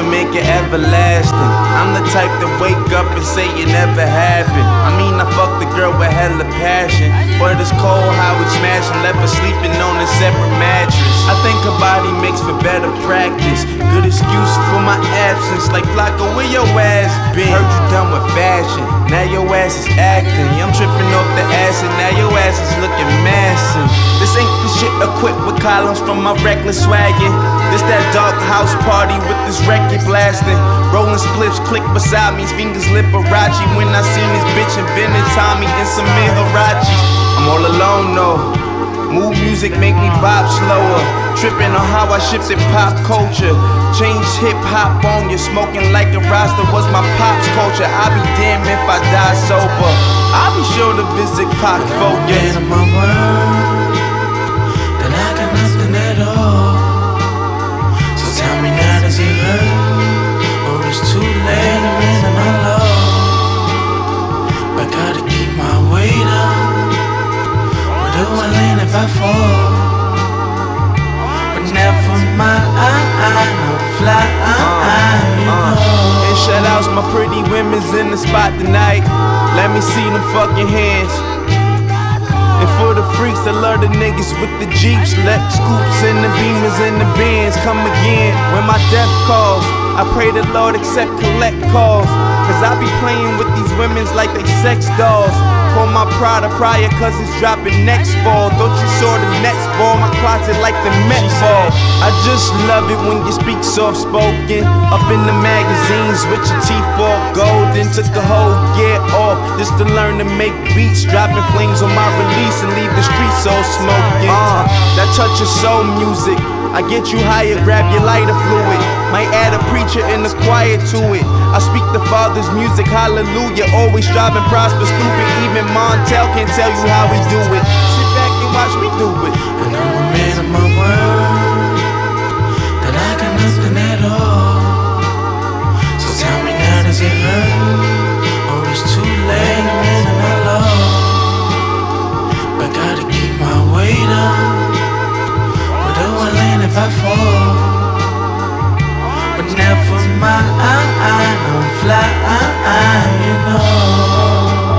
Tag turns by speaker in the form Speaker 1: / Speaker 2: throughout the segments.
Speaker 1: and make it everlasting. I'm the type to wake up and say it never happened. I mean, I fucked the girl with hella passion, but it's cold how we smashing, left her sleeping on a separate mattress. I think her body makes for better practice. Good excuse for my absence, like Flocka, where your ass been? Heard you done with fashion, now your ass is acting. I'm tripping off the acid, now your ass is looking massive. This ain't the shit equipped with columns from my reckless swaggin'. This that dark house party with this record blasting. Rolling spliffs, click beside me, fingers Liberace. When I seen this bitch in vintage Tommy and some Hirachi. I'm all alone though. Mood music make me bop slower. Tripping on how I shifted pop culture. Changed hip hop on you, smoking like a Rasta was my pop's culture. I'll be damned if I die sober. I'll be sure to visit Pac for you.
Speaker 2: Man of my word, then I got nothing at all. So tell me now, does it hurt? Or it's too late to man of my love? But gotta keep my weight up. Where do I land if I fall? But never mind, I'll fly, you know.
Speaker 1: And shout outs my pretty women's in the spot tonight. Let me see them fucking hands. And for the freaks that love the niggas with the Jeeps, let scoops and the Beamers and the Benz come again. When my death calls, I pray the Lord accept collect calls. Cause I be playing with these women's like they sex dolls. Call my Prada prior cause it's dropping next fall. Thought you saw the next ball, my closet like the Met ball. I just love it when you speak soft spoken. Up in the magazines with your teeth all golden. Took the whole year off just to learn to make beats. Dropping flames on my release and leave the streets all smoking. That touch of soul music, I get you higher, grab your lighter fluid. Might add a preacher in the choir to it. I speak the Father's music, hallelujah. Always striving, prosper, stupid. Even Montel can't tell you how we do it. Sit back and watch me do it.
Speaker 2: And I'm a man of my word, then I got nothing at all. So tell me now, does it hurt? Or it's too late to man of my love? But gotta keep my weight up. Where do I land if I fall? But never mind, I'll fly, you know.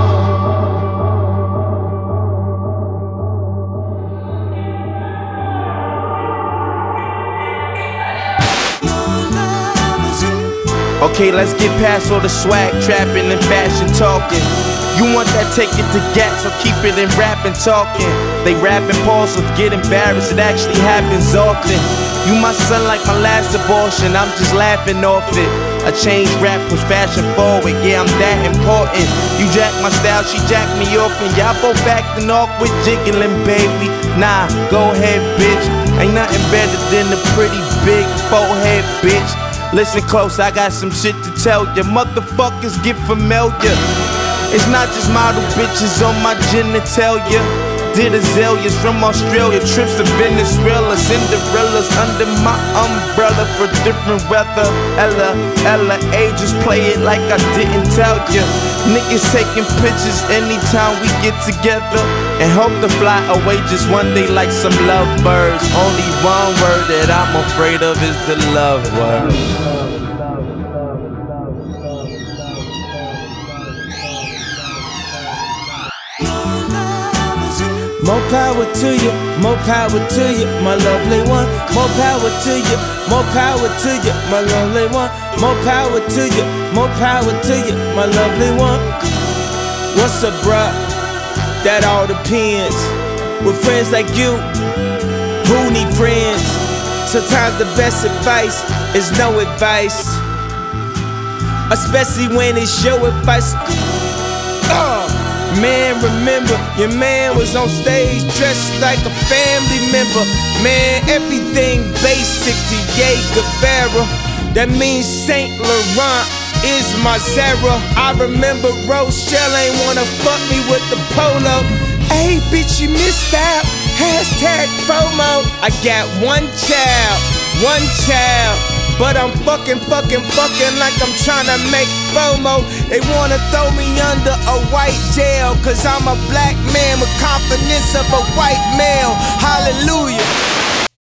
Speaker 1: Okay, let's get past all the swag, trapping and fashion talking. You want that, take it to gat, so keep it in rap and talking. They rap impulsive, get embarrassed, it actually happens often. You my son like my last abortion, I'm just laughing off it. I changed rap, push fashion forward, yeah, I'm that important. You jack my style, she jack me off, and y'all both acting awkward, jiggling, baby. Nah, go ahead, bitch. Ain't nothing better than a pretty big forehead, bitch. Listen close, I got some shit to tell ya. Motherfuckers get familiar. It's not just model bitches on my genitalia. Did azaleas from Australia, trips to Venezuela, Cinderella's under my umbrella for different weather. Ella, ages play it like I didn't tell ya. Niggas taking pictures anytime we get together and hope to fly away just one day like some lovebirds. Only one word that I'm afraid of is the love word.
Speaker 2: More power to you, more power to you, my lovely one. More power to you, more power to you, my lovely one. More power to you, more power to you, my lovely one. What's up, bruh? That all depends. With friends like you, who need friends? Sometimes the best advice is no advice, especially when it's your advice. Man, remember, your man was on stage dressed like a family member. Man, everything basic to Ye Guevara. That means Saint Laurent is my Zara. I remember Rochelle ain't wanna fuck me with the polo. Hey, bitch, you missed out. Hashtag FOMO. I got one child. But I'm fucking like I'm tryna make FOMO. They wanna throw me under a white jail, cause I'm a black man with confidence of a white male. Hallelujah.